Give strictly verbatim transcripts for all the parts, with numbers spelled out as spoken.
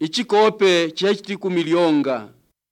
ichikope chihachiti kumilionga.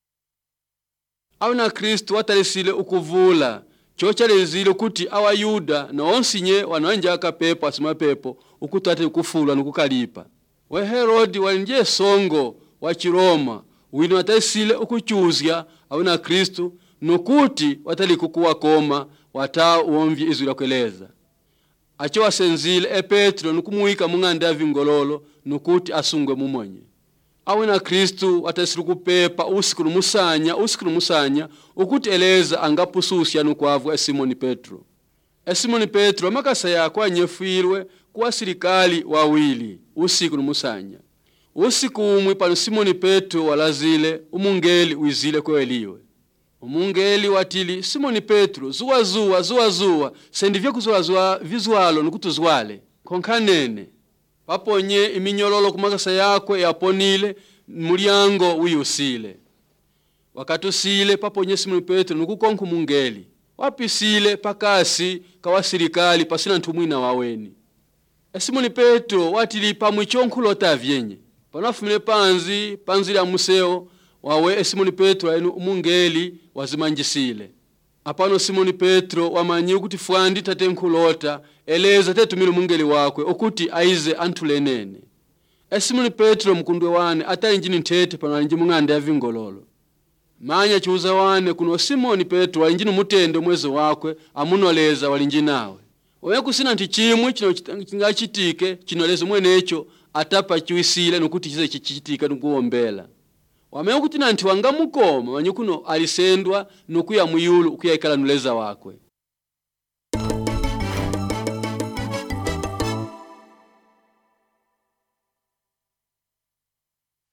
Awina Kristu watalisile ukuvula chochalezile kuti awa Yuda na onsinye wananja akapepo asimapepo ukutate kufulwa nukukalipa. We Herodi walinje songo wa Chiroma wino watalisile ukuchuzya awina Kristu nukuti watali kukuwa koma wata uomvye izu la kueleza. Acho wasenzile e Petro nukumuika munganda ya vingololo nukuti asungwe mumonye. Awina Kristu watasilu kupepa usiku numusanya usiku numusanya ukuti eleza angapususya nukwavu e Simoni Petro. E Simoni Petro makasa yako anyefirwe kuwa sirikali wawili usiku numusanya. Usiku umwi pano Simoni Petro walazile umungeli uizile kweliwe. Umungeli watili Simoni Petro zuwa zuwa zuwa zuwa sendivyo kuzuwa zuwa vizualo nukutuzwale konkanene. Paponye iminyololo kumakasa yako yaponile mulyango uyusile. Wakatusile paponye Simoni Petro nukukonku mungeli. Wapisile pakasi kawasirikali pasina ntumwina waweni. E Simoni Petro watili pamwichonkulota vyenye. Panafumile panzi, panzi la museo wawe e Simoni Petro enu umungeli wazimanjisile. Apano Simoni Petro wamanyi ukuti fuandi tate nkulota eleza tetumile mungeli wakwe okuti aize antulenene. E Simoni Petro mkundwe wane ata injini ntete pano alinji munganda ya vingololo. Manya chuza wane kuno Simoni Petro walinjini mutende mwezo wakwe amunoleza walinji nawe. Owe kusina ntichimwe chino chingachitike chinoleza mwenecho atapa chuisile nukuti chize chichitika nukuombela. Wameo kuti nanti wangamukoma wanyukuno alisendwa nukuya muyulu kuya ikala nuleza wakwe.